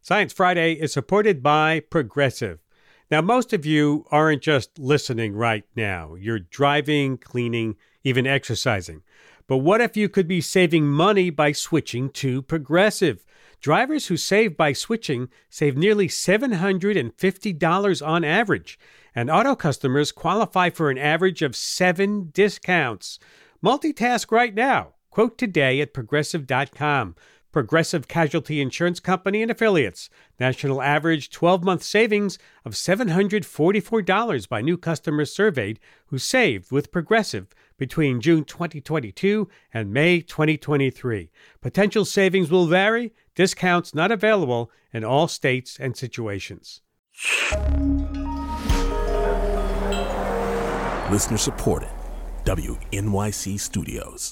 Science Friday is supported by Progressive. Now, most of you aren't just listening right now. You're driving, cleaning, even exercising. But what if you could be saving money by switching to Progressive? Drivers who save by switching save nearly $750 on average. And auto customers qualify for an average of 7 discounts. Multitask right now. Quote today at Progressive.com. Progressive Casualty Insurance Company and Affiliates. National average 12-month savings of $744 by new customers surveyed who saved with Progressive between June 2022 and May 2023. Potential savings will vary. Discounts not available in all states and situations. Listener supported. WNYC Studios.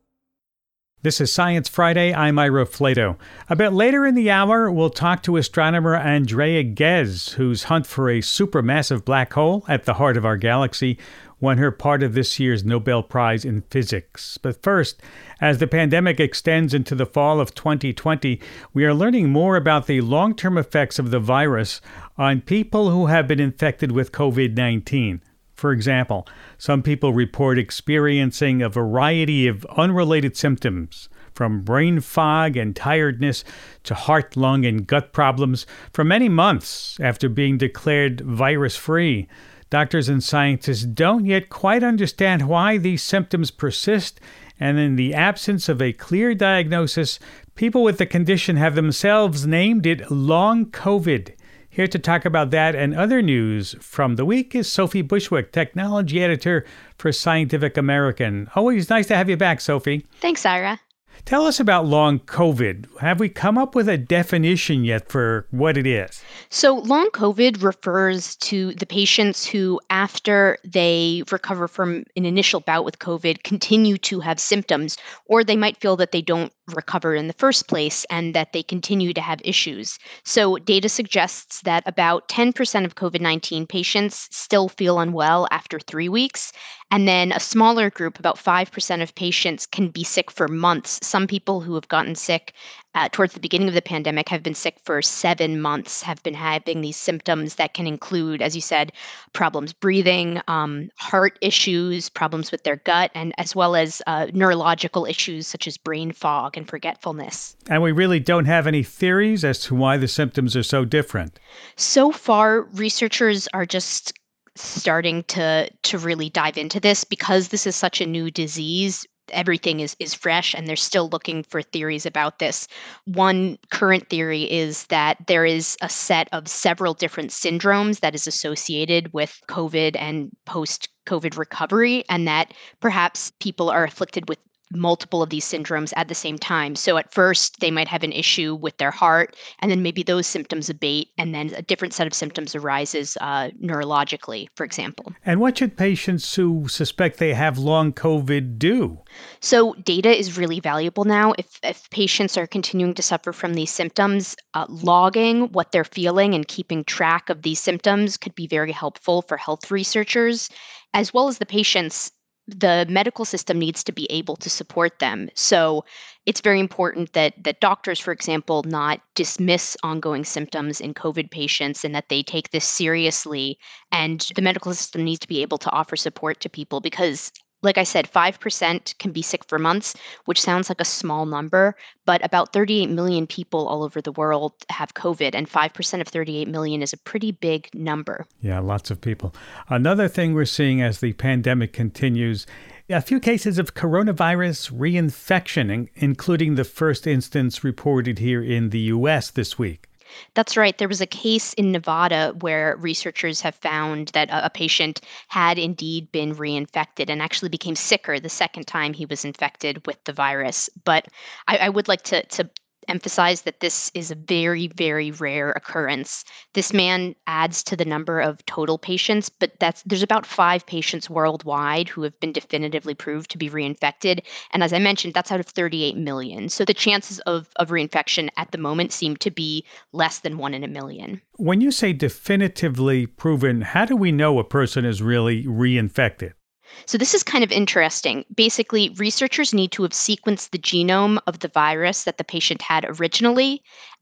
This is Science Friday. I'm Ira Flato. A bit later in the hour, we'll talk to astronomer Andrea Ghez, whose hunt for a supermassive black hole at the heart of our galaxy won her part of this year's Nobel Prize in Physics. But first, as the pandemic extends into the fall of 2020, we are learning more about the long-term effects of the virus on people who have been infected with COVID-19. For example, some people report experiencing a variety of unrelated symptoms, from brain fog and tiredness to heart, lung, and gut problems for many months after being declared virus-free. Doctors and scientists don't yet quite understand why these symptoms persist, and in the absence of a clear diagnosis, people with the condition have themselves named it long COVID. Here to talk about that and other news from the week is Sophie Bushwick, technology editor for Scientific American. Always nice to have you back, Sophie. Thanks, Ira. Tell us about long COVID. Have we come up with a definition yet for what it is? So long COVID refers to the patients who, after they recover from an initial bout with COVID, continue to have symptoms, or they might feel that they don't recover in the first place and that they continue to have issues. So data suggests that about 10% of COVID-19 patients still feel unwell after 3 weeks. And then a smaller group, about 5% of patients, can be sick for months. Some people who have gotten sick towards the beginning of the pandemic have been sick for 7 months, have been having these symptoms that can include, as you said, problems breathing, heart issues, problems with their gut, and as well as neurological issues such as brain fog and forgetfulness. And we really don't have any theories as to why the symptoms are so different. So far, researchers are just starting to really dive into this because this is such a new disease. Everything is fresh, and they're still looking for theories about this. One current theory is that there is a set of several different syndromes that is associated with COVID and post-COVID recovery, and that perhaps people are afflicted with multiple of these syndromes at the same time. So at first, they might have an issue with their heart, and then maybe those symptoms abate, and then a different set of symptoms arises neurologically, for example. And what should patients who suspect they have long COVID do? So data is really valuable now. If patients are continuing to suffer from these symptoms, logging what they're feeling and keeping track of these symptoms could be very helpful for health researchers, as well as the patients. The medical system needs to be able to support them. So it's very important that doctors, for example, not dismiss ongoing symptoms in COVID patients and that they take this seriously. And the medical system needs to be able to offer support to people because, like I said, 5% can be sick for months, which sounds like a small number, but about 38 million people all over the world have COVID, and 5% of 38 million is a pretty big number. Yeah, lots of people. Another thing we're seeing as the pandemic continues, a few cases of coronavirus reinfection, including the first instance reported here in the U.S. this week. That's right. There was a case in Nevada where researchers have found that a patient had indeed been reinfected and actually became sicker the second time he was infected with the virus. But I would like to emphasize that this is a very, very rare occurrence. This man adds to the number of total patients, but there's about 5 patients worldwide who have been definitively proved to be reinfected. And as I mentioned, that's out of 38 million. So the chances of reinfection at the moment seem to be less than 1 in a million. When you say definitively proven, how do we know a person is really reinfected? So this is kind of interesting. Basically, researchers need to have sequenced the genome of the virus that the patient had originally,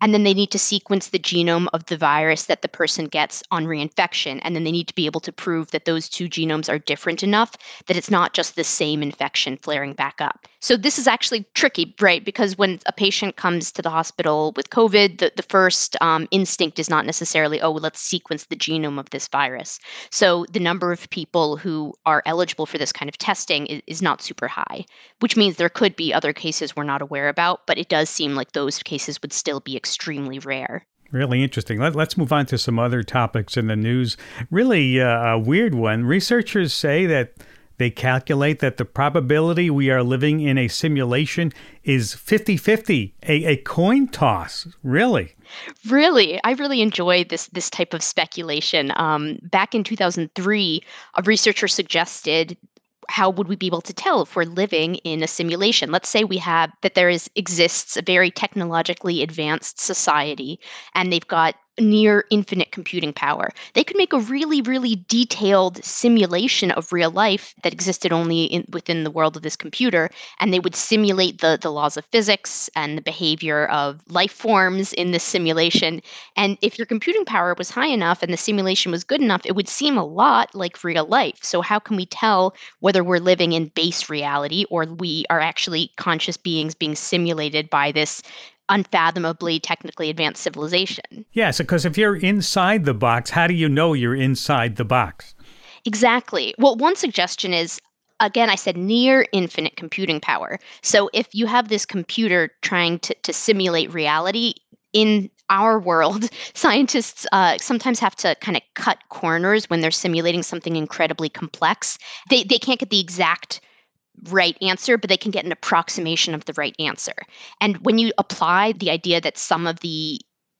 And then they need to sequence the genome of the virus that the person gets on reinfection. And then they need to be able to prove that those two genomes are different enough that it's not just the same infection flaring back up. So this is actually tricky, right? Because when a patient comes to the hospital with COVID, the first instinct is not necessarily, oh, let's sequence the genome of this virus. So the number of people who are eligible for this kind of testing is not super high, which means there could be other cases we're not aware about, but it does seem like those cases would still be extremely rare. Really interesting. Let's move on to some other topics in the news. Really a weird one. Researchers say that they calculate that the probability we are living in a simulation is 50-50, a coin toss. Really? Really, I really enjoy this type of speculation. Back in 2003, a researcher suggested, how would we be able to tell if we're living in a simulation? Let's say we have that there exists a very technologically advanced society, and they've got near infinite computing power. They could make a really, really detailed simulation of real life that existed only within the world of this computer, and they would simulate the laws of physics and the behavior of life forms in this simulation. And if your computing power was high enough and the simulation was good enough, it would seem a lot like real life. So how can we tell whether we're living in base reality or we are actually conscious beings being simulated by this unfathomably technically advanced civilization? Yes, because if you're inside the box, how do you know you're inside the box? Exactly. Well, one suggestion is, again, I said near infinite computing power. So if you have this computer trying to simulate reality in our world, scientists sometimes have to kind of cut corners when they're simulating something incredibly complex. They can't get the exact right answer, but they can get an approximation of the right answer. And when you apply the idea that some of the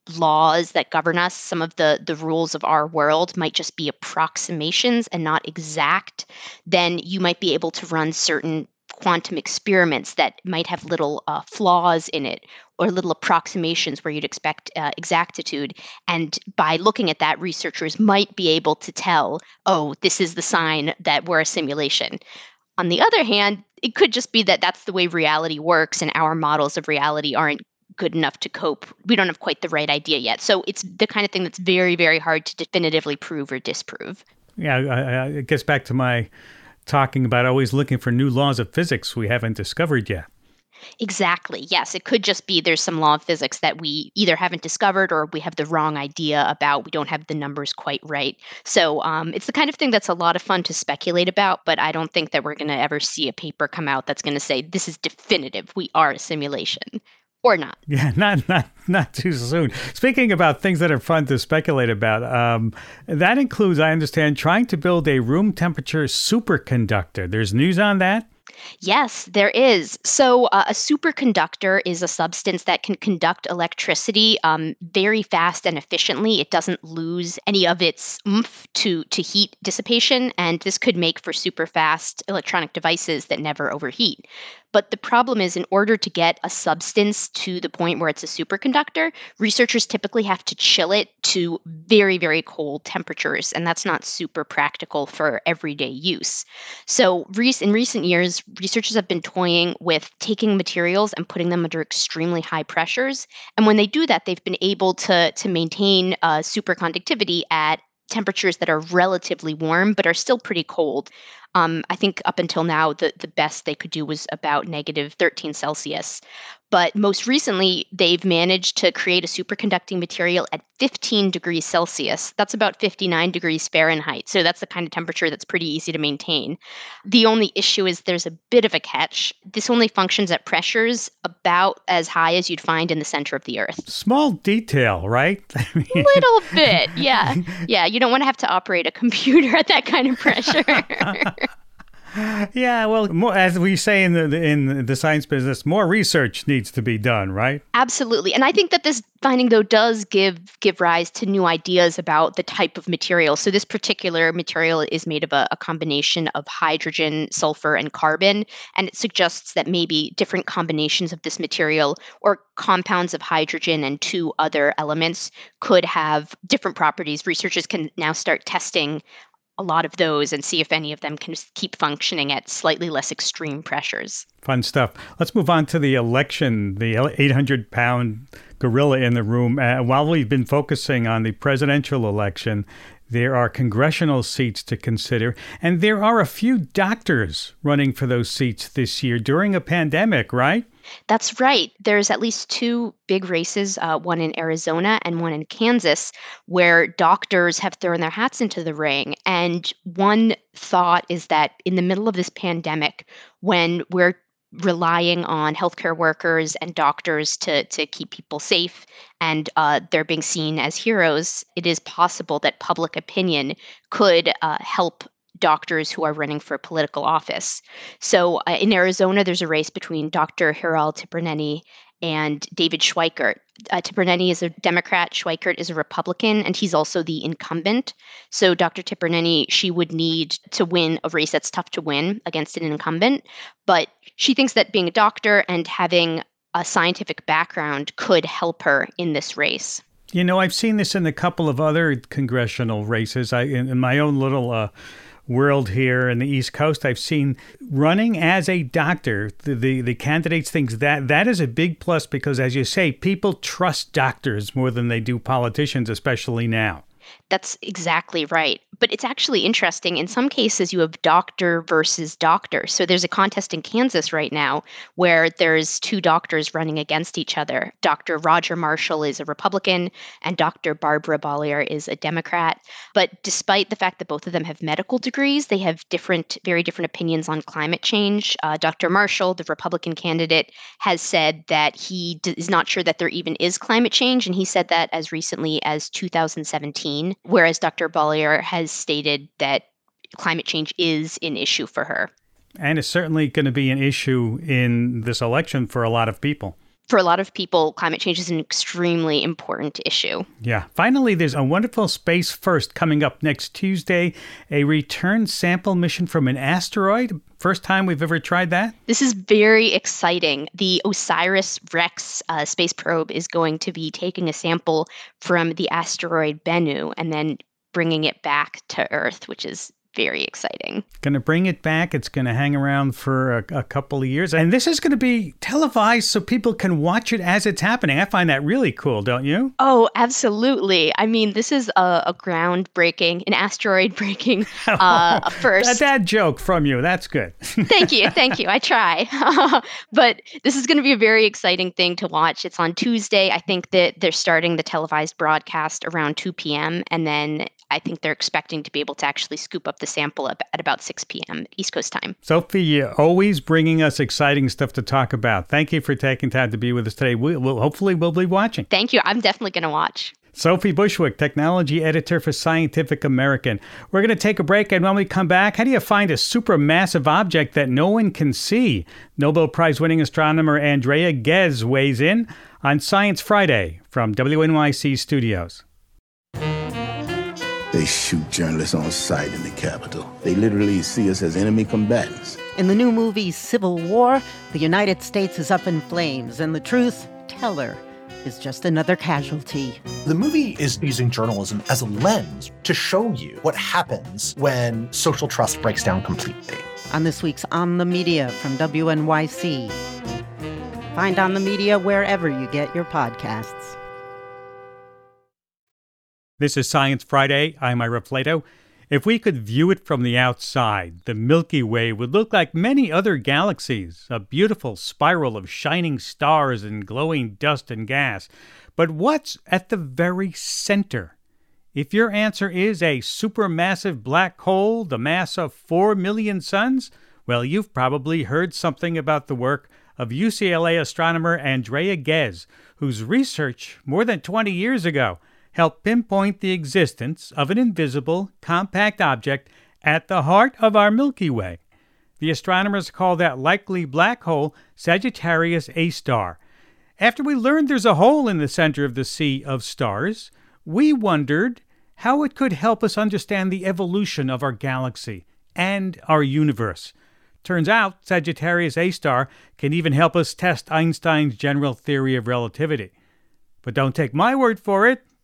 laws that govern us, some of the rules of our world might just be approximations and not exact, then you might be able to run certain quantum experiments that might have little flaws in it or little approximations where you'd expect exactitude. And by looking at that, researchers might be able to tell, oh, this is the sign that we're a simulation. On the other hand, it could just be that that's the way reality works and our models of reality aren't good enough to cope. We don't have quite the right idea yet. So it's the kind of thing that's very, very hard to definitively prove or disprove. Yeah, it gets back to my talking about always looking for new laws of physics we haven't discovered yet. Exactly. Yes, it could just be there's some law of physics that we either haven't discovered or we have the wrong idea about. We don't have the numbers quite right. So it's the kind of thing that's a lot of fun to speculate about, but I don't think that we're going to ever see a paper come out that's going to say this is definitive. We are a simulation. Or not. Yeah, not too soon. Speaking about things that are fun to speculate about, that includes, I understand, trying to build a room temperature superconductor. There's news on that? Yes, there is. So a superconductor is a substance that can conduct electricity very fast and efficiently. It doesn't lose any of its oomph to heat dissipation, and this could make for super fast electronic devices that never overheat. But the problem is, in order to get a substance to the point where it's a superconductor, researchers typically have to chill it to very, very cold temperatures, and that's not super practical for everyday use. So in recent years, researchers have been toying with taking materials and putting them under extremely high pressures. And when they do that, they've been able to maintain superconductivity at temperatures that are relatively warm, but are still pretty cold. I think up until now, the best they could do was about negative 13 Celsius. But most recently, they've managed to create a superconducting material at 15 degrees Celsius. That's about 59 degrees Fahrenheit. So that's the kind of temperature that's pretty easy to maintain. The only issue is there's a bit of a catch. This only functions at pressures about as high as you'd find in the center of the Earth. Small detail, right? Little bit, yeah. Yeah, you don't want to have to operate a computer at that kind of pressure. Yeah, well, more, as we say in the science business, more research needs to be done, right? Absolutely. And I think that this finding, though, does give rise to new ideas about the type of material. So this particular material is made of a combination of hydrogen, sulfur, and carbon. And it suggests that maybe different combinations of this material or compounds of hydrogen and two other elements could have different properties. Researchers can now start testing a lot of those and see if any of them can keep functioning at slightly less extreme pressures. Fun stuff. Let's move on to the election, the 800-pound gorilla in the room. While we've been focusing on the presidential election, there are congressional seats to consider, and there are a few doctors running for those seats this year during a pandemic, right? That's right. There's at least two big races, one in Arizona and one in Kansas, where doctors have thrown their hats into the ring. And one thought is that in the middle of this pandemic, when we're relying on healthcare workers and doctors to keep people safe and they're being seen as heroes, it is possible that public opinion could help doctors who are running for political office. So in Arizona, there's a race between Dr. Hiral Tipirneni and David Schweikert. Tipirneni is a Democrat, Schweikert is a Republican, and he's also the incumbent. So Dr. Tipirneni, she would need to win a race that's tough to win against an incumbent, but she thinks that being a doctor and having a scientific background could help her in this race. You know, I've seen this in a couple of other congressional races. In my own little world here in the East Coast, I've seen running as a doctor, the candidates think that is a big plus because, as you say, people trust doctors more than they do politicians, especially now. That's exactly right. But it's actually interesting. In some cases, you have doctor versus doctor. So there's a contest in Kansas right now where there's two doctors running against each other. Dr. Roger Marshall is a Republican and Dr. Barbara Bollier is a Democrat. But despite the fact that both of them have medical degrees, they have very different opinions on climate change. Dr. Marshall, the Republican candidate, has said that he is not sure that there even is climate change. And he said that as recently as 2017, whereas Dr. Bollier has stated that climate change is an issue for her. And it's certainly going to be an issue in this election for a lot of people. For a lot of people, climate change is an extremely important issue. Yeah. Finally, there's a wonderful Space First coming up next Tuesday, a return sample mission from an asteroid. First time we've ever tried that? This is very exciting. The OSIRIS-REx space probe is going to be taking a sample from the asteroid Bennu and then bringing it back to Earth, which is very exciting. Going to bring it back. It's going to hang around for a couple of years. And this is going to be televised so people can watch it as it's happening. I find that really cool, don't you? Oh, absolutely. I mean, this is an asteroid-breaking first. That joke from you. That's good. Thank you. I try. But this is going to be a very exciting thing to watch. It's on Tuesday. I think that they're starting the televised broadcast around 2 p.m. And then I think they're expecting to be able to actually scoop up the sample at about 6 p.m. East Coast time. Sophie, you're always bringing us exciting stuff to talk about. Thank you for taking time to be with us today. Hopefully we'll be watching. Thank you. I'm definitely going to watch. Sophie Bushwick, technology editor for Scientific American. We're going to take a break, and when we come back, how do you find a supermassive object that no one can see? Nobel Prize-winning astronomer Andrea Ghez weighs in on Science Friday from WNYC Studios. They shoot journalists on sight in the Capitol. They literally see us as enemy combatants. In the new movie Civil War, the United States is up in flames, and the truth teller is just another casualty. The movie is using journalism as a lens to show you what happens when social trust breaks down completely. On this week's On the Media from WNYC. Find On the Media wherever you get your podcasts. This is Science Friday. I'm Ira Flato. If we could view it from the outside, the Milky Way would look like many other galaxies, a beautiful spiral of shining stars and glowing dust and gas. But what's at the very center? If your answer is a supermassive black hole, the mass of 4 million suns, well, you've probably heard something about the work of UCLA astronomer Andrea Ghez, whose research more than 20 years ago helped pinpoint the existence of an invisible, compact object at the heart of our Milky Way. The astronomers call that likely black hole Sagittarius A star. After we learned there's a hole in the center of the sea of stars, we wondered how it could help us understand the evolution of our galaxy and our universe. Turns out Sagittarius A star can even help us test Einstein's general theory of relativity. But don't take my word for it.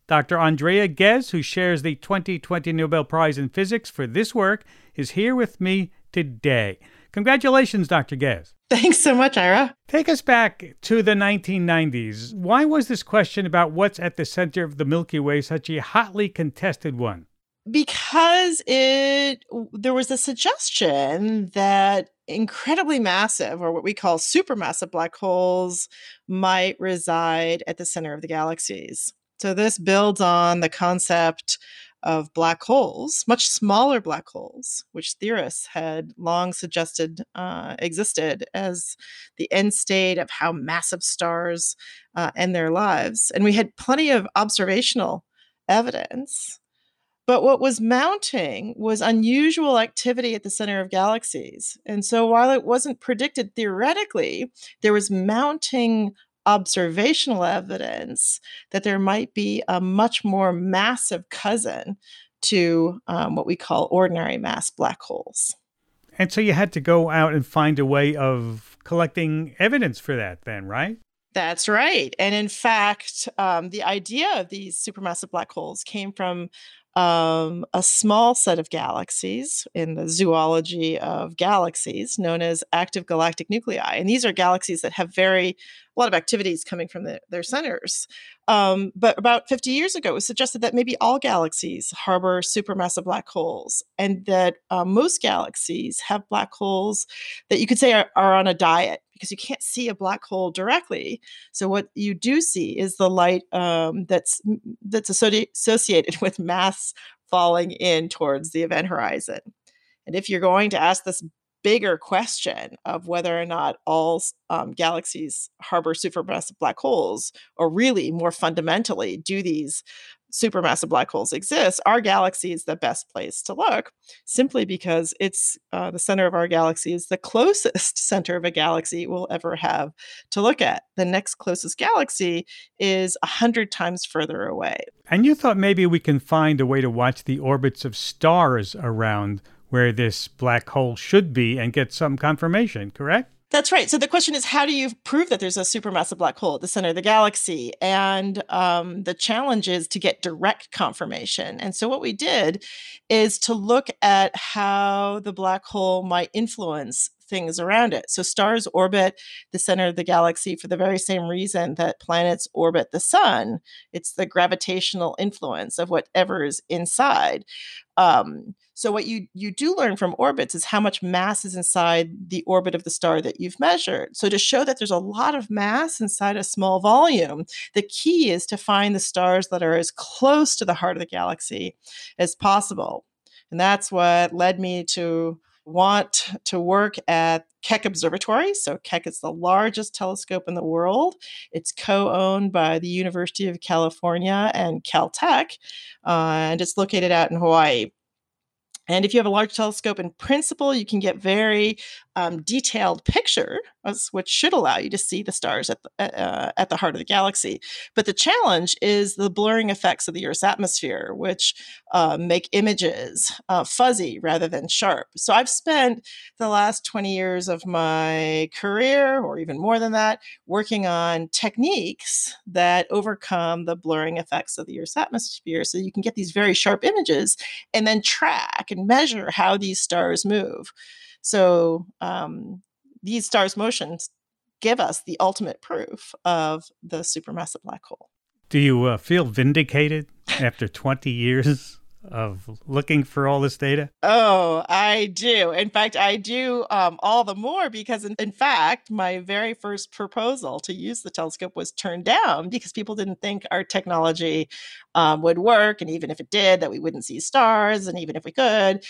Dr. Andrea Ghez, who shares the 2020 Nobel Prize in Physics for this work, is here with me today. Congratulations, Dr. Ghez. Thanks so much, Ira. Take us back to the 1990s. Why was this question about what's at the center of the Milky Way such a hotly contested one? Because there was a suggestion that incredibly massive, or what we call supermassive black holes, might reside at the center of the galaxies. So this builds on the concept of black holes, much smaller black holes, which theorists had long suggested existed as the end state of how massive stars end their lives. And we had plenty of observational evidence. But what was mounting was unusual activity at the center of galaxies. And so while it wasn't predicted theoretically, there was mounting observational evidence that there might be a much more massive cousin to what we call ordinary mass black holes. And so you had to go out and find a way of collecting evidence for that then, right? That's right. And in fact, the idea of these supermassive black holes came from a small set of galaxies in the zoology of galaxies known as active galactic nuclei. And these are galaxies that have a lot of activities coming from their centers. But about 50 years ago, it was suggested that maybe all galaxies harbor supermassive black holes, and that most galaxies have black holes that you could say are on a diet, because you can't see a black hole directly. So what you do see is the light that's associated with mass falling in towards the event horizon. And if you're going to ask this bigger question of whether or not all galaxies harbor supermassive black holes, or really more fundamentally, do these supermassive black holes exist, our galaxy is the best place to look, simply because it's the center of our galaxy is the closest center of a galaxy we'll ever have to look at. The next closest galaxy is 100 times further away. And you thought maybe we can find a way to watch the orbits of stars around where this black hole should be and get some confirmation, correct? That's right. So the question is, how do you prove that there's a supermassive black hole at the center of the galaxy? And the challenge is to get direct confirmation. And so what we did is to look at how the black hole might influence things around it. So stars orbit the center of the galaxy for the very same reason that planets orbit the sun. It's the gravitational influence of whatever is inside. So what you do learn from orbits is how much mass is inside the orbit of the star that you've measured. So to show that there's a lot of mass inside a small volume, the key is to find the stars that are as close to the heart of the galaxy as possible. And that's what led me to want to work at Keck Observatory. So Keck is the largest telescope in the world. It's co-owned by the University of California and Caltech, and it's located out in Hawaii. And if you have a large telescope, in principle, you can get very detailed picture, which should allow you to see the stars at the heart of the galaxy. But the challenge is the blurring effects of the Earth's atmosphere, which make images fuzzy rather than sharp. So I've spent the last 20 years of my career, or even more than that, working on techniques that overcome the blurring effects of the Earth's atmosphere, so you can get these very sharp images and then track and measure how these stars move. So these stars' motions give us the ultimate proof of the supermassive black hole. Do you feel vindicated after 20 years of looking for all this data? Oh, I do. In fact, I do all the more because, in fact, my very first proposal to use the telescope was turned down because people didn't think our technology would work. And even if it did, that we wouldn't see stars. And even if we could,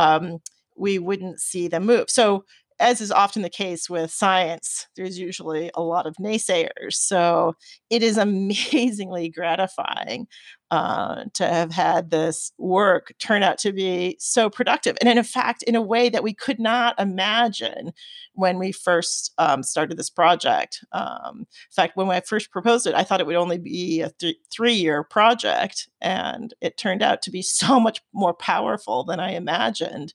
we wouldn't see them move. So, as is often the case with science, there's usually a lot of naysayers. So it is amazingly gratifying to have had this work turn out to be so productive. And in fact, in a way that we could not imagine when we first started this project. In fact, when I first proposed it, I thought it would only be a 3-year project. And it turned out to be so much more powerful than I imagined.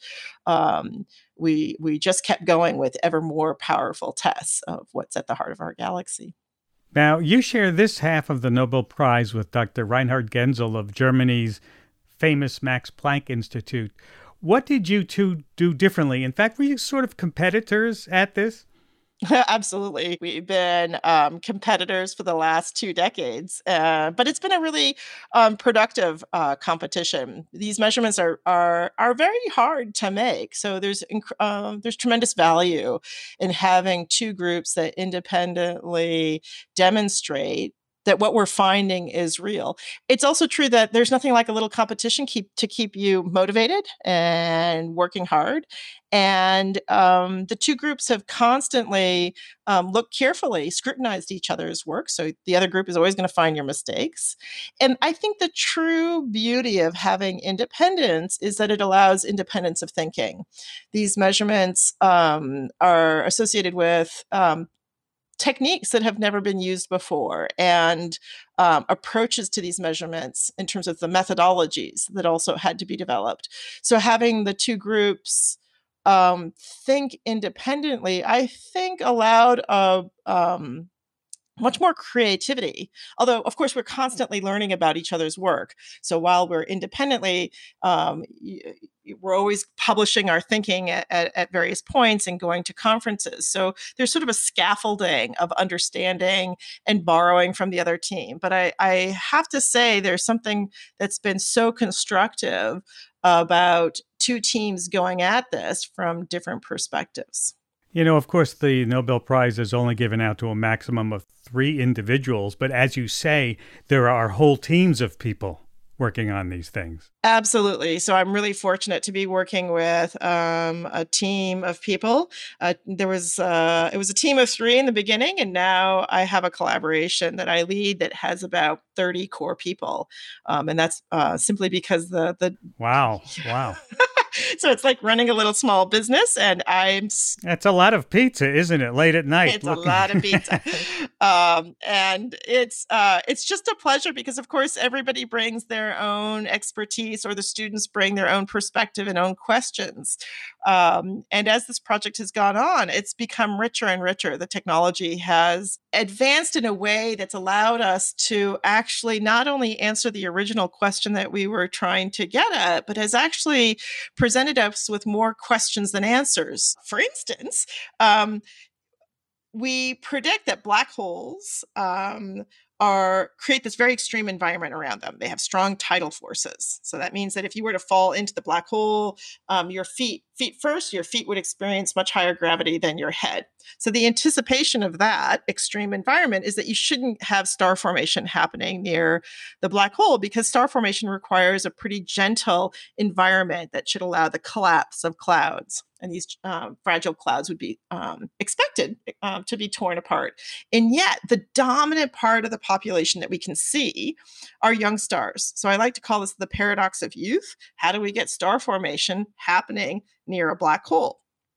We just kept going with ever more powerful tests of what's at the heart of our galaxy. Now, you share this half of the Nobel Prize with Dr. Reinhard Genzel of Germany's famous Max Planck Institute. What did you two do differently? In fact, were you sort of competitors at this? Absolutely. We've been competitors for the last 2 decades, but it's been a really productive competition. These measurements are very hard to make, so there's tremendous value in having two groups that independently demonstrate that what we're finding is real. It's also true that there's nothing like a little competition to keep you motivated and working hard. And the two groups have constantly looked carefully, scrutinized each other's work. So the other group is always going to find your mistakes. And I think the true beauty of having independence is that it allows independence of thinking. These measurements are associated with techniques that have never been used before and approaches to these measurements in terms of the methodologies that also had to be developed. So having the two groups think independently, I think allowed much more creativity. Although, of course, we're constantly learning about each other's work. So while we're independently, we're always publishing our thinking at various points and going to conferences. So there's sort of a scaffolding of understanding and borrowing from the other team. But I have to say there's something that's been so constructive about two teams going at this from different perspectives. You know, of course, the Nobel Prize is only given out to a maximum of 3 individuals. But as you say, there are whole teams of people working on these things. Absolutely. So I'm really fortunate to be working with a team of people. It was a team of 3 in the beginning, and now I have a collaboration that I lead that has about 30 core people, and that's simply because the Wow. So it's like running a little small business, and That's a lot of pizza, isn't it? Late at night. It's a lot of pizza. And it's just a pleasure because, of course, everybody brings their own expertise, or the students bring their own perspective and own questions. And as this project has gone on, it's become richer and richer. The technology has advanced in a way that's allowed us to actually not only answer the original question that we were trying to get at, but has actually presented us with more questions than answers. For instance, we predict that black holes create this very extreme environment around them. They have strong tidal forces. So that means that if you were to fall into the black hole, your feet first, your feet would experience much higher gravity than your head. So the anticipation of that extreme environment is that you shouldn't have star formation happening near the black hole, because star formation requires a pretty gentle environment that should allow the collapse of clouds. And these fragile clouds would be expected to be torn apart. And yet the dominant part of the population that we can see are young stars. So I like to call this the paradox of youth. How do we get star formation happening near a black hole?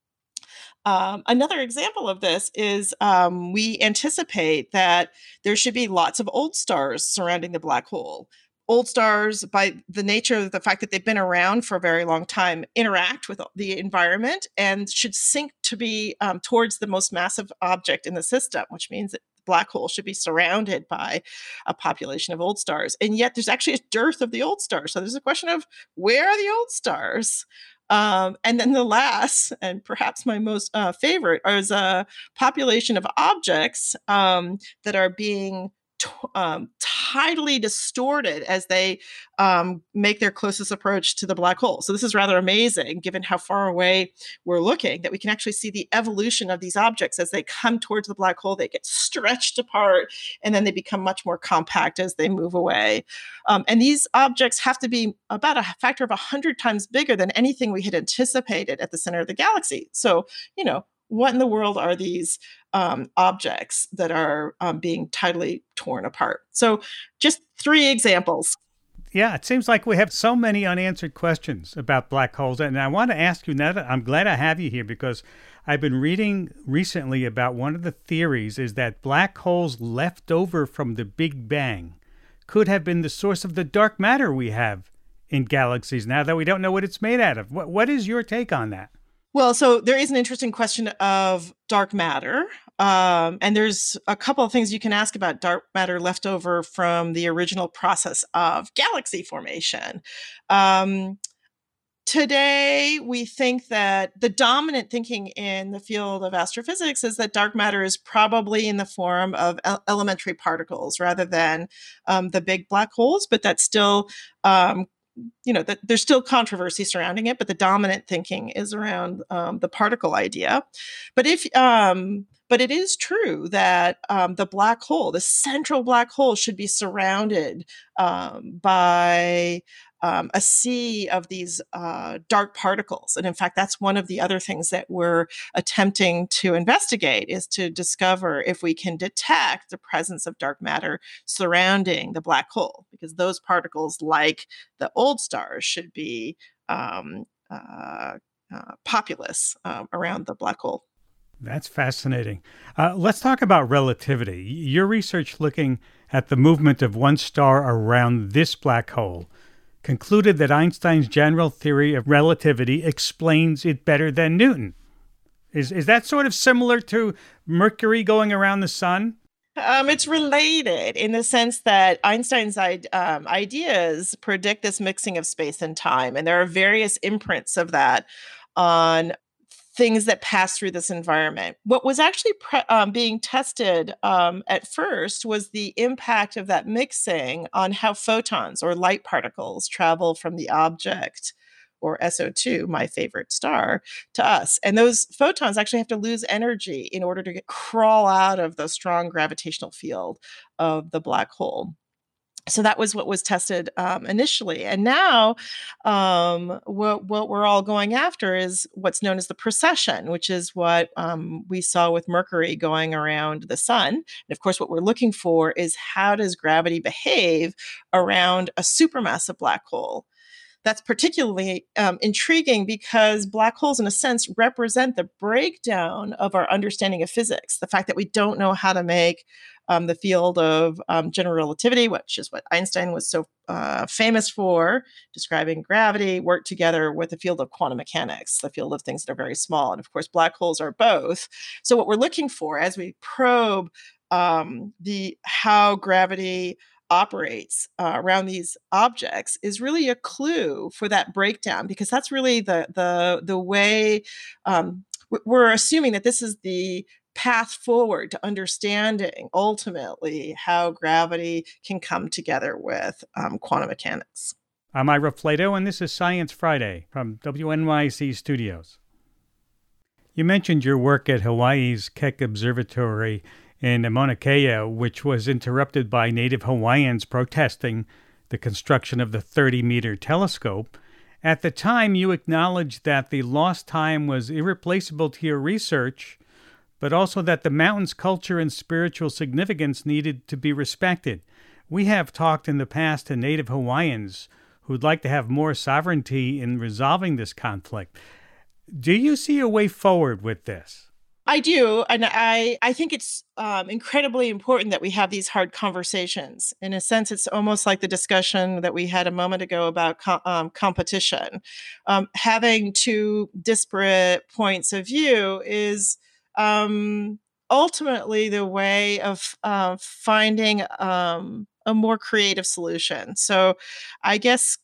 Another example of this is we anticipate that there should be lots of old stars surrounding the black hole. Old stars, by the nature of the fact that they've been around for a very long time, interact with the environment and should sink to be towards the most massive object in the system, which means that the black hole should be surrounded by a population of old stars. And yet there's actually a dearth of the old stars. So there's a question of, where are the old stars? And then the last, and perhaps my most favorite, is a population of objects that are being tidally distorted as they make their closest approach to the black hole. So this is rather amazing, given how far away we're looking, that we can actually see the evolution of these objects as they come towards the black hole. They get stretched apart, and then they become much more compact as they move away. And these objects have to be about a factor of 100 times bigger than anything we had anticipated at the center of the galaxy. So, what in the world are these objects that are being tidally torn apart? So just 3 examples. Yeah, it seems like we have so many unanswered questions about black holes. And I want to ask you now, that I'm glad I have you here, because I've been reading recently about one of the theories is that black holes left over from the Big Bang could have been the source of the dark matter we have in galaxies now that we don't know what it's made out of. What is your take on that? Well, so there is an interesting question of dark matter. And there's a couple of things you can ask about dark matter left over from the original process of galaxy formation. Today, we think that the dominant thinking in the field of astrophysics is that dark matter is probably in the form of elementary particles rather than the big black holes, but that's still there's still controversy surrounding it, but the dominant thinking is around the particle idea. But but it is true that the black hole, the central black hole, should be surrounded by a sea of these dark particles. And in fact, that's one of the other things that we're attempting to investigate, is to discover if we can detect the presence of dark matter surrounding the black hole, because those particles, like the old stars, should be populous around the black hole. That's fascinating. Let's talk about relativity. Your research looking at the movement of one star around this black hole concluded that Einstein's general theory of relativity explains it better than Newton. Is that sort of similar to Mercury going around the sun? It's related in the sense that Einstein's ideas predict this mixing of space and time, and there are various imprints of that on things that pass through this environment. What was actually being tested at first was the impact of that mixing on how photons or light particles travel from the object, or SO2, my favorite star, to us. And those photons actually have to lose energy in order to crawl out of the strong gravitational field of the black hole. So that was what was tested initially. And now what we're all going after is what's known as the precession, which is what we saw with Mercury going around the sun. And of course, what we're looking for is how does gravity behave around a supermassive black hole? That's particularly intriguing because black holes, in a sense, represent the breakdown of our understanding of physics. The fact that we don't know how to make the field of general relativity, which is what Einstein was so famous for, describing gravity, work together with the field of quantum mechanics, the field of things that are very small. And of course, black holes are both. So what we're looking for as we probe how gravity operates around these objects is really a clue for that breakdown, because that's really the way we're assuming that this is the path forward to understanding ultimately how gravity can come together with quantum mechanics. I'm Ira Flato, and this is Science Friday from WNYC Studios. You mentioned your work at Hawaii's Keck Observatory in Mauna Kea, which was interrupted by Native Hawaiians protesting the construction of the 30-meter telescope. At the time, you acknowledged that the lost time was irreplaceable to your research, but also that the mountain's culture and spiritual significance needed to be respected. We have talked in the past to Native Hawaiians who'd like to have more sovereignty in resolving this conflict. Do you see a way forward with this? I do. And I think it's incredibly important that we have these hard conversations. In a sense, it's almost like the discussion that we had a moment ago about competition. Having two disparate points of view is ultimately the way of finding a more creative solution. So I guess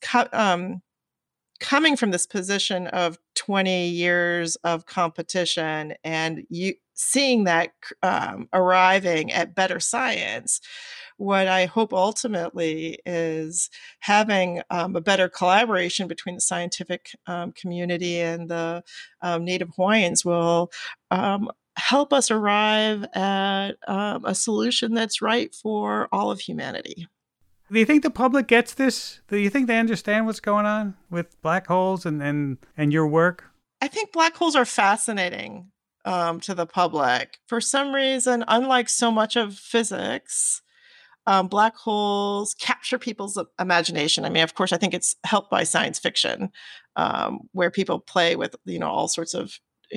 coming from this position of 20 years of competition and you seeing that arriving at better science, what I hope ultimately is having a better collaboration between the scientific community and the Native Hawaiians will help us arrive at a solution that's right for all of humanity. Do you think the public gets this? Do you think they understand what's going on with black holes and your work? I think black holes are fascinating to the public. For some reason, unlike so much of physics, black holes capture people's imagination. I mean, of course, I think it's helped by science fiction, where people play with, all sorts of,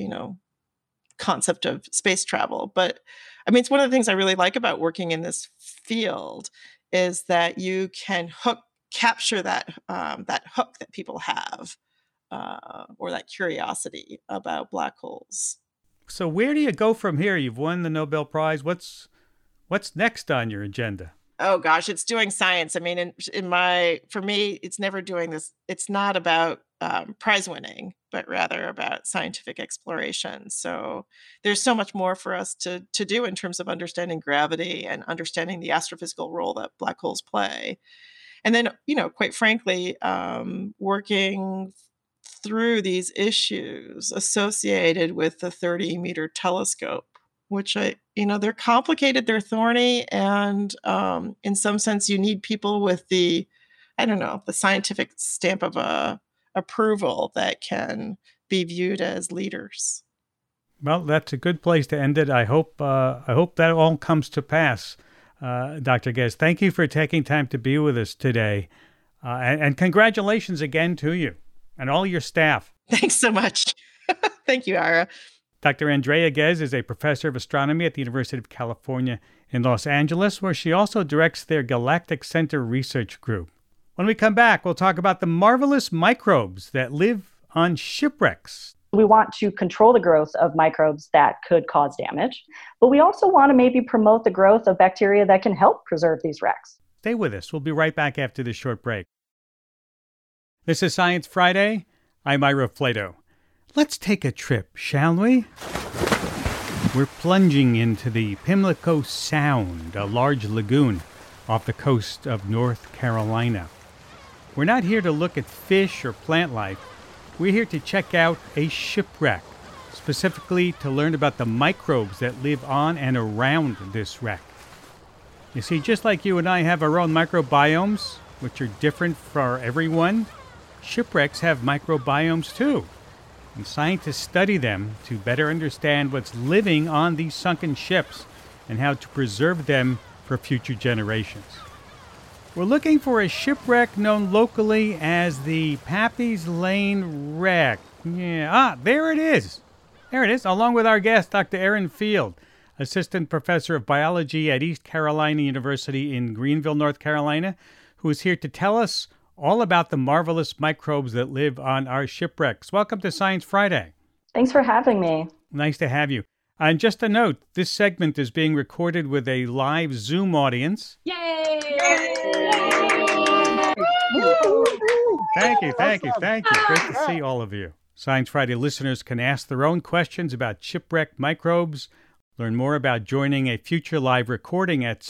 concept of space travel. But I mean, it's one of the things I really like about working in this field is that you can capture that hook that people have, or that curiosity about black holes. So where do you go from here? You've won the Nobel Prize. What's next on your agenda? Oh gosh, it's doing science. I mean, for me, it's never doing this. It's not about prize winning, but rather about scientific exploration. So there's so much more for us to do in terms of understanding gravity and understanding the astrophysical role that black holes play. And then, quite frankly, working through these issues associated with the 30-meter telescope, which they're complicated, they're thorny, and in some sense, you need people with the scientific stamp of approval that can be viewed as leaders. Well, that's a good place to end it. I hope that all comes to pass, Dr. Gez. Thank you for taking time to be with us today, and congratulations again to you and all your staff. Thanks so much. Thank you, Ira. Dr. Andrea Ghez is a professor of astronomy at the University of California in Los Angeles, where she also directs their Galactic Center Research Group. When we come back, we'll talk about the marvelous microbes that live on shipwrecks. We want to control the growth of microbes that could cause damage, but we also want to maybe promote the growth of bacteria that can help preserve these wrecks. Stay with us. We'll be right back after this short break. This is Science Friday. I'm Ira Flato. Let's take a trip, shall we? We're plunging into the Pimlico Sound, a large lagoon off the coast of North Carolina. We're not here to look at fish or plant life. We're here to check out a shipwreck, specifically to learn about the microbes that live on and around this wreck. You see, just like you and I have our own microbiomes, which are different for everyone, shipwrecks have microbiomes too. And scientists study them to better understand what's living on these sunken ships and how to preserve them for future generations. We're looking for a shipwreck known locally as the Pappy's Lane Wreck. There it is. There it is, along with our guest, Dr. Erin Field, Assistant Professor of Biology at East Carolina University in Greenville, North Carolina, who is here to tell us all about the marvelous microbes that live on our shipwrecks. Welcome to Science Friday. Thanks for having me. Nice to have you. And just a note, this segment is being recorded with a live Zoom audience. Yay! Thank you. Great to see all of you. Science Friday listeners can ask their own questions about shipwreck microbes. Learn more about joining a future live recording at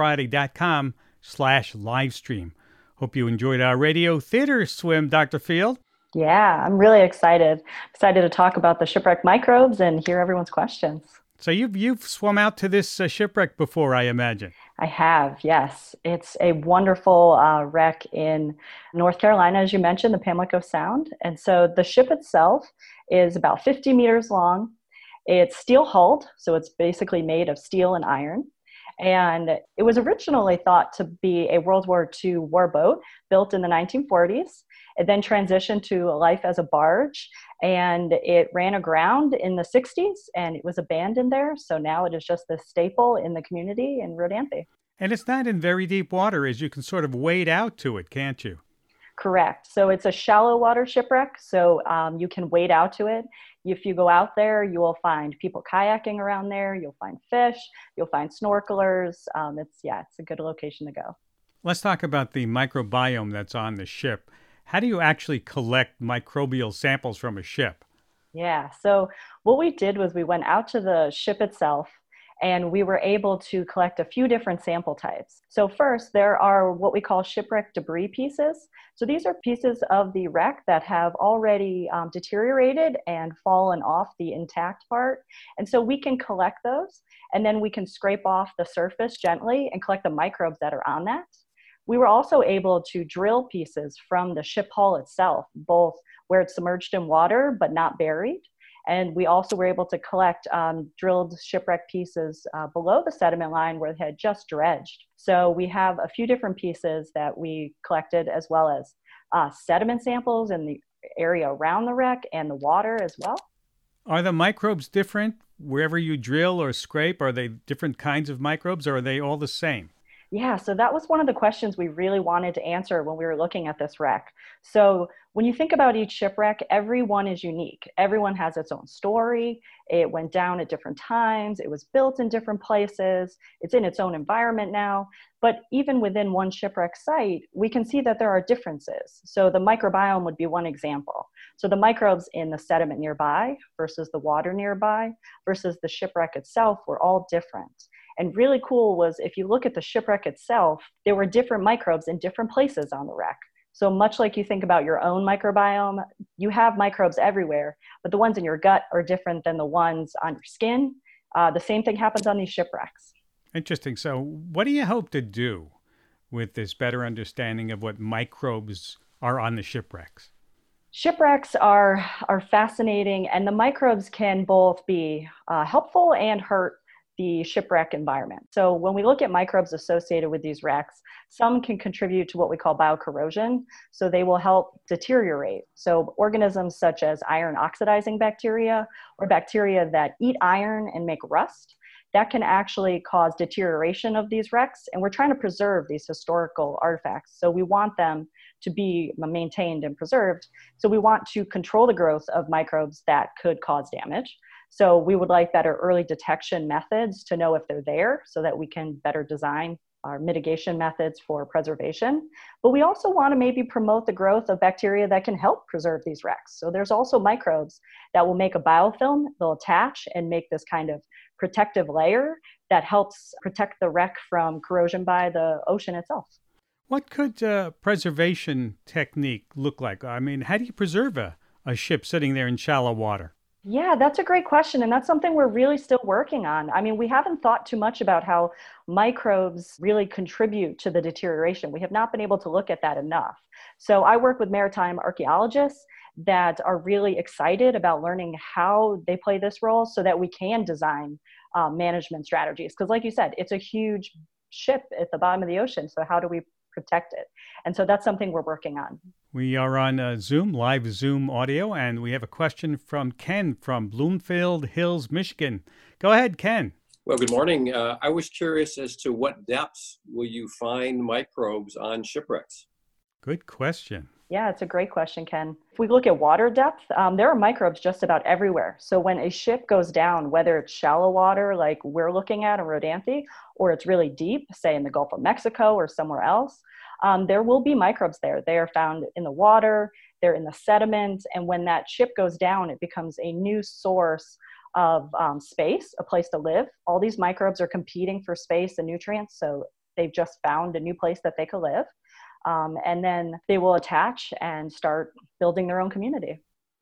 sciencefriday.com/livestream. Hope you enjoyed our radio theater swim, Dr. Field. Yeah, I'm really excited. Excited to talk about the shipwreck microbes and hear everyone's questions. So you've swum out to this shipwreck before, I imagine. I have, yes. It's a wonderful wreck in North Carolina, as you mentioned, the Pamlico Sound. And so the ship itself is about 50 meters long. It's steel-hulled, so it's basically made of steel and iron. And it was originally thought to be a World War II warboat built in the 1940s. It then transitioned to a life as a barge, and it ran aground in the 60s, and it was abandoned there. So now it is just the staple in the community in Rodanthe. And it's not in very deep water, as you can sort of wade out to it, can't you? Correct. So it's a shallow water shipwreck, so you can wade out to it. If you go out there, you will find people kayaking around there. You'll find fish. You'll find snorkelers. It's a good location to go. Let's talk about the microbiome that's on the ship. How do you actually collect microbial samples from a ship? Yeah, so what we did was we went out to the ship itself, and we were able to collect a few different sample types. So first, there are what we call shipwreck debris pieces. So these are pieces of the wreck that have already deteriorated and fallen off the intact part. And so we can collect those, and then we can scrape off the surface gently and collect the microbes that are on that. We were also able to drill pieces from the ship hull itself, both where it's submerged in water but not buried. And we also were able to collect drilled shipwreck pieces below the sediment line where they had just dredged. So we have a few different pieces that we collected, as well as sediment samples in the area around the wreck and the water as well. Are the microbes different wherever you drill or scrape? Are they different kinds of microbes, or are they all the same? Yeah, so that was one of the questions we really wanted to answer when we were looking at this wreck. So when you think about each shipwreck, everyone is unique. Everyone has its own story. It went down at different times. It was built in different places. It's in its own environment now. But even within one shipwreck site, we can see that there are differences. So the microbiome would be one example. So the microbes in the sediment nearby versus the water nearby versus the shipwreck itself were all different. And really cool was if you look at the shipwreck itself, there were different microbes in different places on the wreck. So much like you think about your own microbiome, you have microbes everywhere, but the ones in your gut are different than the ones on your skin. The same thing happens on these shipwrecks. Interesting. So what do you hope to do with this better understanding of what microbes are on the shipwrecks? Shipwrecks are fascinating, and the microbes can both be helpful and hurt the shipwreck environment. So when we look at microbes associated with these wrecks, some can contribute to what we call biocorrosion. So they will help deteriorate. So organisms such as iron oxidizing bacteria or bacteria that eat iron and make rust, that can actually cause deterioration of these wrecks. And we're trying to preserve these historical artifacts. So we want them to be maintained and preserved. So we want to control the growth of microbes that could cause damage. So we would like better early detection methods to know if they're there so that we can better design our mitigation methods for preservation. But we also want to maybe promote the growth of bacteria that can help preserve these wrecks. So there's also microbes that will make a biofilm, they'll attach and make this kind of protective layer that helps protect the wreck from corrosion by the ocean itself. What could preservation technique look like? I mean, how do you preserve a ship sitting there in shallow water? Yeah, that's a great question. And that's something we're really still working on. I mean, we haven't thought too much about how microbes really contribute to the deterioration. We have not been able to look at that enough. So I work with maritime archaeologists that are really excited about learning how they play this role so that we can design management strategies. Because like you said, it's a huge ship at the bottom of the ocean. So how do we protect it? And so that's something we're working on. We are on Zoom, live Zoom audio, and we have a question from Ken from Bloomfield Hills, Michigan. Go ahead, Ken. Well, good morning. I was curious as to what depths will you find microbes on shipwrecks? Good question. Yeah, it's a great question, Ken. If we look at water depth, there are microbes just about everywhere. So when a ship goes down, whether it's shallow water like we're looking at in Rodanthe, or it's really deep, say in the Gulf of Mexico or somewhere else, there will be microbes there. They are found in the water, they're in the sediment, and when that ship goes down, it becomes a new source of space, a place to live. All these microbes are competing for space and nutrients, so they've just found a new place that they could live. And then they will attach and start building their own community.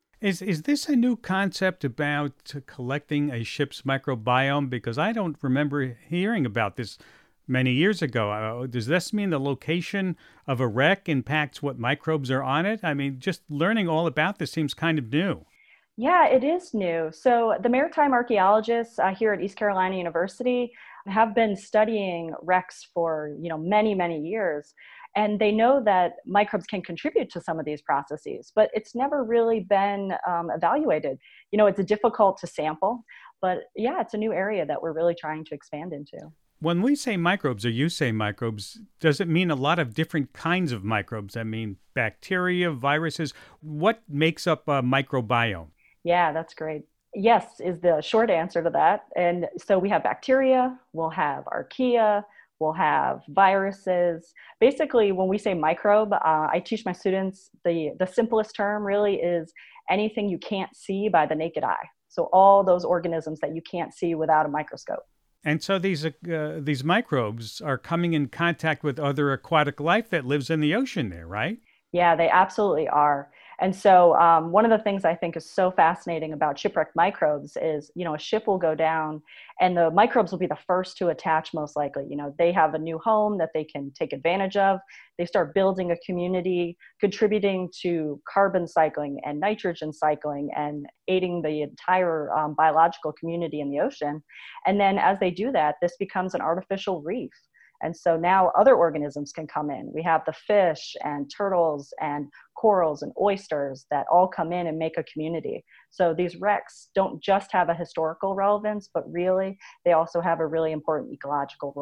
Is this a new concept about collecting a ship's microbiome? Because I don't remember hearing about this many years ago. Does this mean the location of a wreck impacts what microbes are on it? I mean, just learning all about this seems kind of new. Yeah, it is new. So the maritime archaeologists here at East Carolina University have been studying wrecks for many, many years. And they know that microbes can contribute to some of these processes, but it's never really been evaluated. It's difficult to sample, but yeah, it's a new area that we're really trying to expand into. When we say microbes, or you say microbes, does it mean a lot of different kinds of microbes? I mean, bacteria, viruses. What makes up a microbiome? Yeah, that's great. Yes, is the short answer to that. And so we have bacteria, we'll have archaea, we'll have viruses. Basically, when we say microbe, I teach my students the simplest term really is anything you can't see by the naked eye. So all those organisms that you can't see without a microscope. And so these microbes are coming in contact with other aquatic life that lives in the ocean there, right? Yeah, they absolutely are. And so one of the things I think is so fascinating about shipwreck microbes is, a ship will go down and the microbes will be the first to attach most likely. They have a new home that they can take advantage of. They start building a community, contributing to carbon cycling and nitrogen cycling and aiding the entire biological community in the ocean. And then as they do that, this becomes an artificial reef. And so now other organisms can come in. We have the fish and turtles and corals and oysters that all come in and make a community. So these wrecks don't just have a historical relevance, but really they also have a really important ecological role.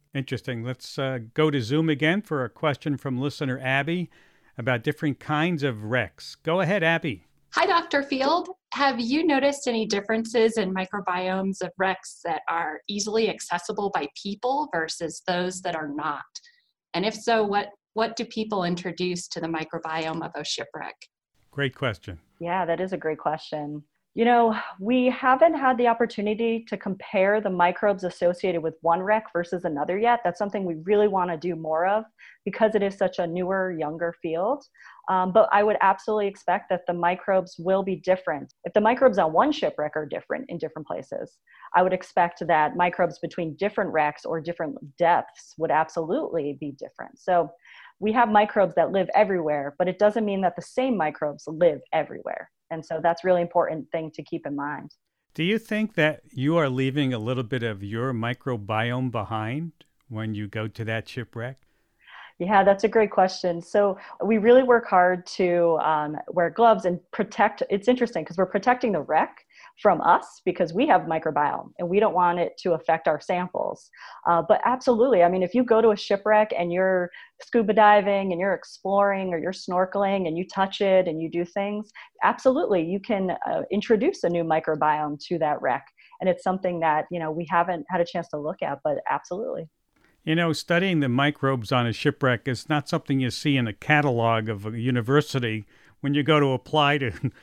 Interesting. Let's go to Zoom again for a question from listener Abby about different kinds of wrecks. Go ahead, Abby. Hi, Dr. Field. Have you noticed any differences in microbiomes of wrecks that are easily accessible by people versus those that are not? And if so, what do people introduce to the microbiome of a shipwreck? Great question. Yeah, that is a great question. You know, we haven't had the opportunity to compare the microbes associated with one wreck versus another yet. That's something we really want to do more of because it is such a newer, younger field. But I would absolutely expect that the microbes will be different. If the microbes on one shipwreck are different in different places, I would expect that microbes between different wrecks or different depths would absolutely be different. So we have microbes that live everywhere, but it doesn't mean that the same microbes live everywhere. And so that's a really important thing to keep in mind. Do you think that you are leaving a little bit of your microbiome behind when you go to that shipwreck? Yeah, that's a great question. So we really work hard to wear gloves and protect. It's interesting because we're protecting the wreck from us because we have microbiome and we don't want it to affect our samples. But absolutely, I mean, if you go to a shipwreck and you're scuba diving and you're exploring or you're snorkeling and you touch it and you do things, absolutely, you can introduce a new microbiome to that wreck. And it's something that, you know, we haven't had a chance to look at, but absolutely. You know, studying the microbes on a shipwreck is not something you see in a catalog of a university when you go to apply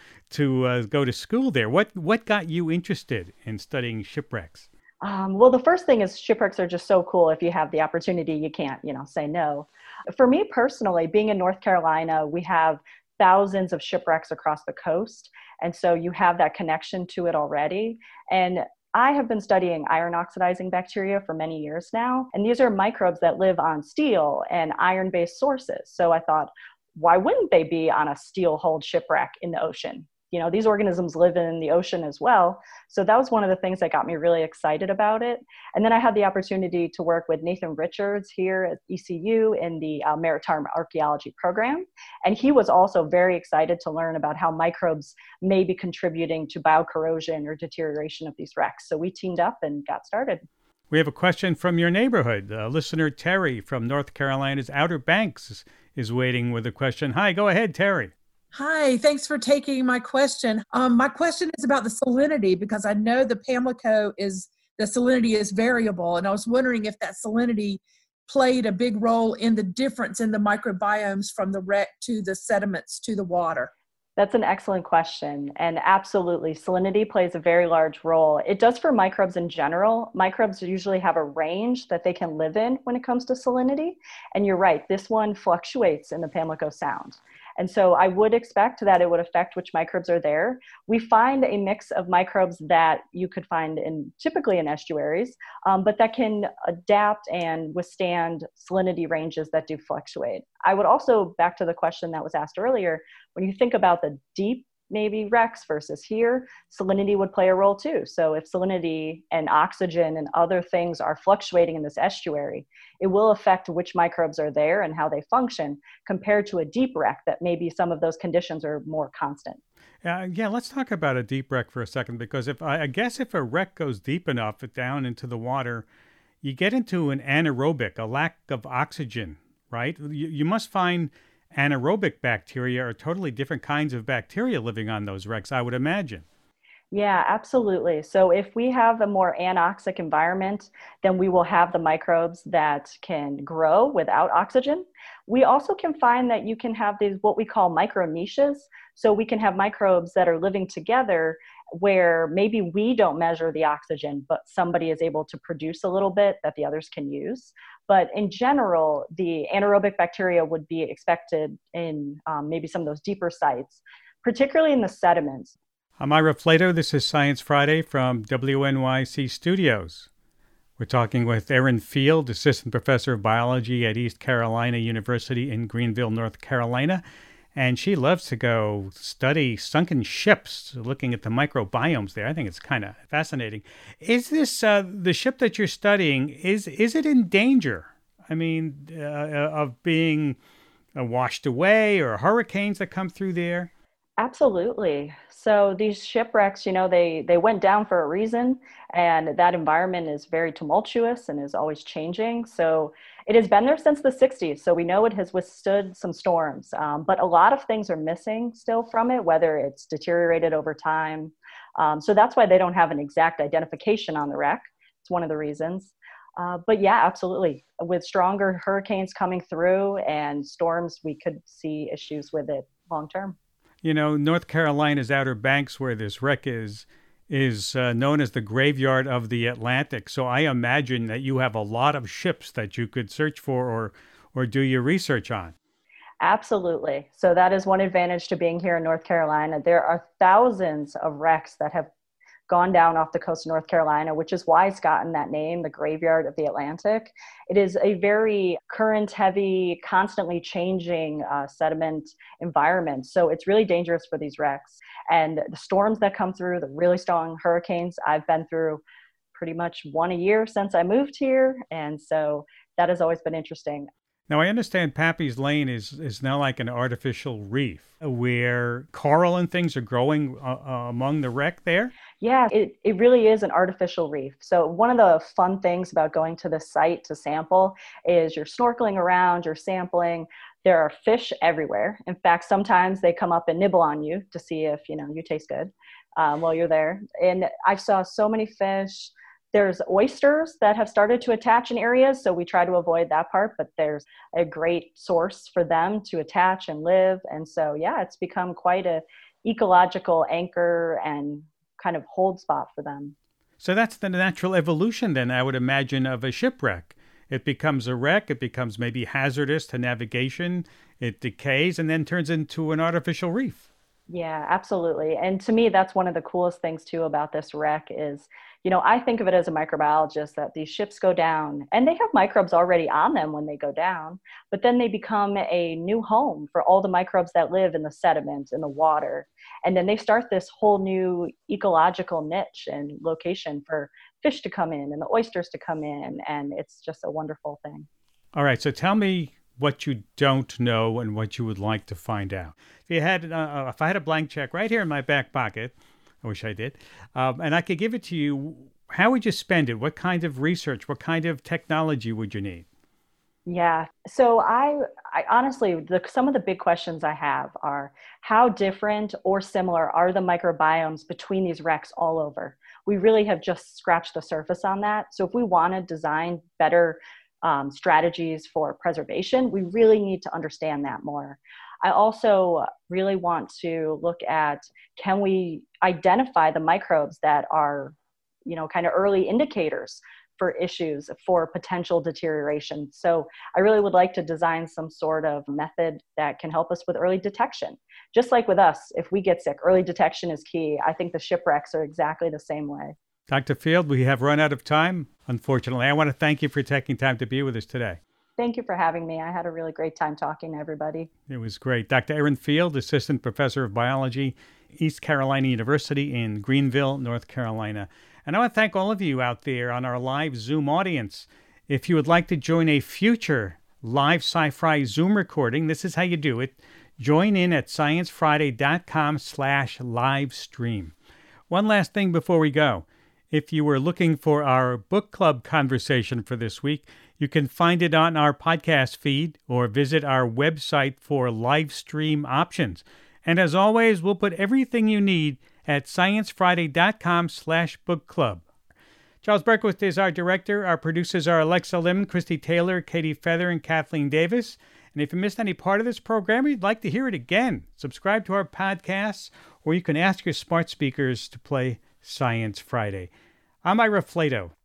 to go to school there. What got you interested in studying shipwrecks? Well, the first thing is shipwrecks are just so cool. If you have the opportunity, you can't, say no. For me personally, being in North Carolina, we have thousands of shipwrecks across the coast. And so you have that connection to it already. And I have been studying iron oxidizing bacteria for many years now, and these are microbes that live on steel and iron-based sources. So I thought, why wouldn't they be on a steel-hulled shipwreck in the ocean? These organisms live in the ocean as well. So that was one of the things that got me really excited about it. And then I had the opportunity to work with Nathan Richards here at ECU in the Maritime Archaeology program. And he was also very excited to learn about how microbes may be contributing to biocorrosion or deterioration of these wrecks. So we teamed up and got started. We have a question from your neighborhood. Listener Terry from North Carolina's Outer Banks is waiting with a question. Hi, go ahead, Terry. Hi, thanks for taking my question. My question is about the salinity because I know the Pamlico the salinity is variable, and I was wondering if that salinity played a big role in the difference in the microbiomes from the wreck to the sediments to the water. That's an excellent question. And absolutely, salinity plays a very large role. It does for microbes in general. Microbes usually have a range that they can live in when it comes to salinity. And you're right, this one fluctuates in the Pamlico Sound. And so I would expect that it would affect which microbes are there. We find a mix of microbes that you could find typically in estuaries, but that can adapt and withstand salinity ranges that do fluctuate. I would also, back to the question that was asked earlier, when you think about the deep maybe wrecks versus here, salinity would play a role too. So if salinity and oxygen and other things are fluctuating in this estuary, it will affect which microbes are there and how they function compared to a deep wreck that maybe some of those conditions are more constant. Yeah, let's talk about a deep wreck for a second, because if a wreck goes deep enough down into the water, you get into an anaerobic, a lack of oxygen, right? You must find anaerobic bacteria are totally different kinds of bacteria living on those wrecks, I would imagine. Yeah, absolutely. So if we have a more anoxic environment, then we will have the microbes that can grow without oxygen. We also can find that you can have these what we call micro niches. So we can have microbes that are living together where maybe we don't measure the oxygen, but somebody is able to produce a little bit that the others can use. But in general, the anaerobic bacteria would be expected in maybe some of those deeper sites, particularly in the sediments. I'm Ira Flato. This is Science Friday from WNYC Studios. We're talking with Erin Field, Assistant Professor of Biology at East Carolina University in Greenville, North Carolina. And she loves to go study sunken ships, looking at the microbiomes there. I think it's kind of fascinating. Is this, the ship that you're studying, is it in danger? I mean, of being washed away, or hurricanes that come through there? Absolutely. So these shipwrecks, they went down for a reason, and that environment is very tumultuous and is always changing. So it has been there since the 60s. So we know it has withstood some storms, but a lot of things are missing still from it, whether it's deteriorated over time. So that's why they don't have an exact identification on the wreck. It's one of the reasons. But yeah, absolutely. With stronger hurricanes coming through and storms, we could see issues with it long term. North Carolina's Outer Banks, where this wreck is known as the graveyard of the Atlantic. So I imagine that you have a lot of ships that you could search for or do your research on. Absolutely. So that is one advantage to being here in North Carolina. There are thousands of wrecks that have gone down off the coast of North Carolina, which is why it's gotten that name, the graveyard of the Atlantic. It is a very current-heavy, constantly changing sediment environment. So it's really dangerous for these wrecks. And the storms that come through, the really strong hurricanes, I've been through pretty much one a year since I moved here. And so that has always been interesting. Now, I understand Pappy's Lane is now like an artificial reef where coral and things are growing among the wreck there? Yeah, it really is an artificial reef. So one of the fun things about going to the site to sample is you're snorkeling around, you're sampling. There are fish everywhere. In fact, sometimes they come up and nibble on you to see if, you taste good while you're there. And I saw so many fish. There's oysters that have started to attach in areas, so we try to avoid that part, but there's a great source for them to attach and live. And so, yeah, it's become quite a ecological anchor and kind of hold spot for them. So that's the natural evolution then, I would imagine, of a shipwreck. It becomes a wreck, it becomes maybe hazardous to navigation, it decays, and then turns into an artificial reef. Yeah, absolutely. And to me, that's one of the coolest things too about this wreck is, I think of it as a microbiologist that these ships go down and they have microbes already on them when they go down, but then they become a new home for all the microbes that live in the sediment, in the water. And then they start this whole new ecological niche and location for fish to come in and the oysters to come in. And it's just a wonderful thing. All right. So tell me what you don't know and what you would like to find out. If I had a blank check right here in my back pocket, I wish I did, and I could give it to you, how would you spend it? What kind of research, what kind of technology would you need? Yeah. So I honestly, some of the big questions I have are how different or similar are the microbiomes between these wrecks all over? We really have just scratched the surface on that. So if we want to design better strategies for preservation, we really need to understand that more. I also really want to look at, can we identify the microbes that are, kind of early indicators for issues for potential deterioration. So I really would like to design some sort of method that can help us with early detection. Just like with us, if we get sick, early detection is key. I think the shipwrecks are exactly the same way. Dr. Field, we have run out of time, unfortunately. I want to thank you for taking time to be with us today. Thank you for having me. I had a really great time talking to everybody. It was great. Dr. Erin Field, Assistant Professor of Biology, East Carolina University in Greenville, North Carolina. And I want to thank all of you out there on our live Zoom audience. If you would like to join a future live Sci-Fi Zoom recording, this is how you do it. Join in at sciencefriday.com/livestream. One last thing before we go. If you were looking for our book club conversation for this week, you can find it on our podcast feed or visit our website for live stream options. And as always, we'll put everything you need at sciencefriday.com/book club. Charles Berkowitz is our director. Our producers are Alexa Lim, Christy Taylor, Katie Feather, and Kathleen Davis. And if you missed any part of this program or you'd like to hear it again, subscribe to our podcasts, or you can ask your smart speakers to play Science Friday. I'm Ira Flato.